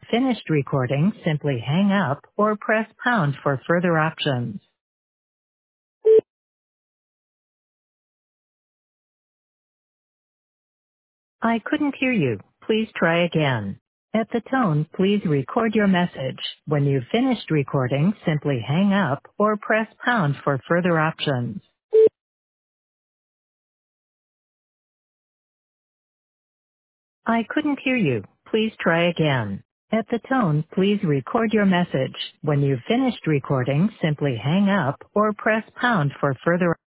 finished recording, simply hang up or press pound for further options. I couldn't hear you. Please try again. At the tone, please record your message. When you've finished recording, simply hang up or press pound for further options. I couldn't hear you. Please try again. At the tone, please record your message. When you've finished recording, simply hang up or press pound for further